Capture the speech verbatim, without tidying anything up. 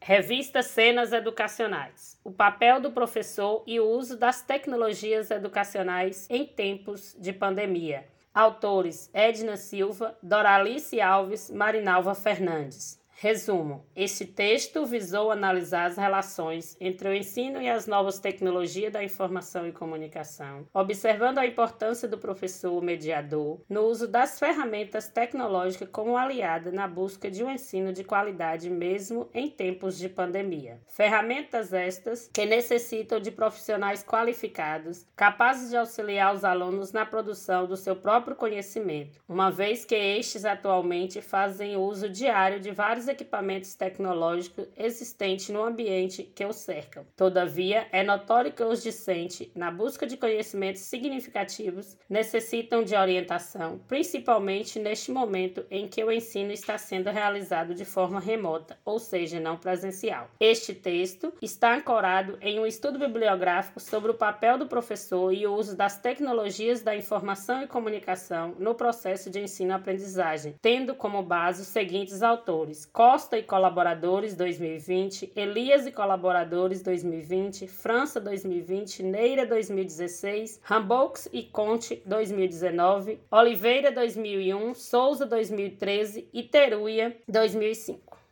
Revista Cenas Educacionais. O papel do professor e o uso das tecnologias educacionais em tempos de pandemia. Autores: Edna Silva, Doralice Alves, Marinalva Fernandes. Resumo: este texto visou analisar as relações entre o ensino e as novas tecnologias da informação e comunicação, observando a importância do professor mediador no uso das ferramentas tecnológicas como aliada na busca de um ensino de qualidade mesmo em tempos de pandemia. Ferramentas estas que necessitam de profissionais qualificados, capazes de auxiliar os alunos na produção do seu próprio conhecimento, uma vez que estes atualmente fazem uso diário de vários equipamentos tecnológicos existentes no ambiente que os cercam. Todavia, é notório que os discentes, na busca de conhecimentos significativos, necessitam de orientação, principalmente neste momento em que o ensino está sendo realizado de forma remota, ou seja, não presencial. Este texto está ancorado em um estudo bibliográfico sobre o papel do professor e o uso das tecnologias da informação e comunicação no processo de ensino-aprendizagem, tendo como base os seguintes autores: Costa e Colaboradores, dois mil e vinte, Elias e Colaboradores, dois mil e vinte, França, dois mil e vinte, Neira, dois mil e dezesseis, Rambaux e Conte, dois mil e dezenove, Oliveira, dois mil e um, Souza, dois mil e treze e Teruia, dois mil e cinco.